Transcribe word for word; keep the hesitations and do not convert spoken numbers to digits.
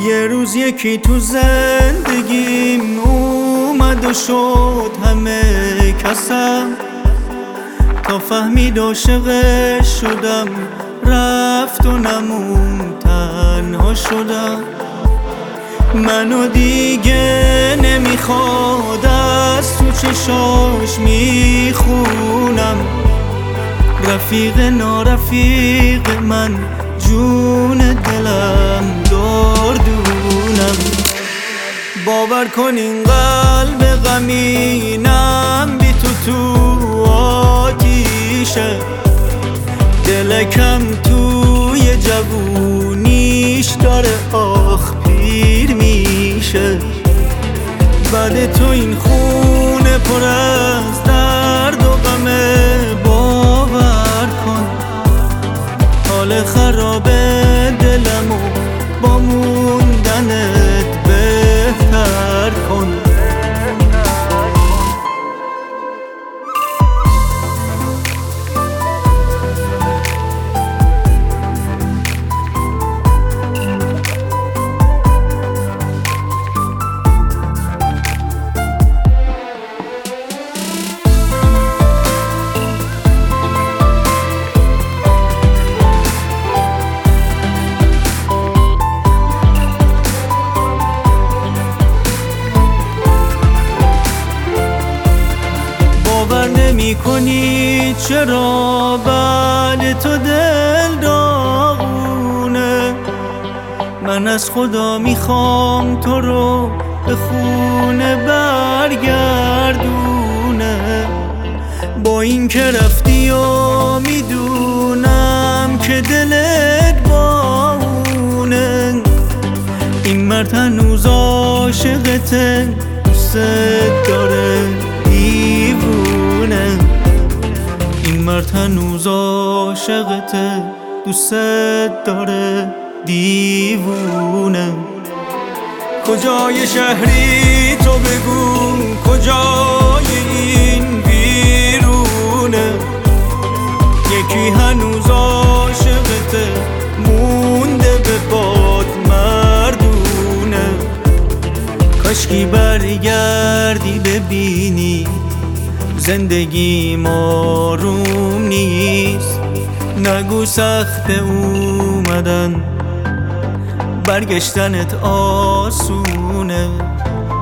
یه روز یکی تو زندگیم اومد و شد همه کسم، تا فهمید عاشقش شدم رفت و نمون تنها شدم. منو دیگه نمیخواد از تو چشاش میخونم، رفیق نارفیق من جون دلم دردونم. باور کن این قلب غمینم بی تو تو آتیشه، دلکم توی جوونیش داره آخ پیر میشه. بعد تو این خونه پر از درد و غمه، باور کن حال خراب دلمو با موندنت بهتر کن. باور نمی کنی چرا بعد تو دل داغونه، من از خدا میخوام تو رو به خونه برگردونه. با این که رفتی و میدونم که دلت باونه، این مرد هنوز عاشقته دوست داره دیوونه. این مرد هنوز عاشقته دوست داره دیوونه. کجای شهری تو بگو، کجای این ویرونه، یکی هنوز عاشقته مونده به باد مردونه. کاشکی برگردی ببینی زندگی آروم نیست، نگو سخت اومدن برگشتنت آسونه.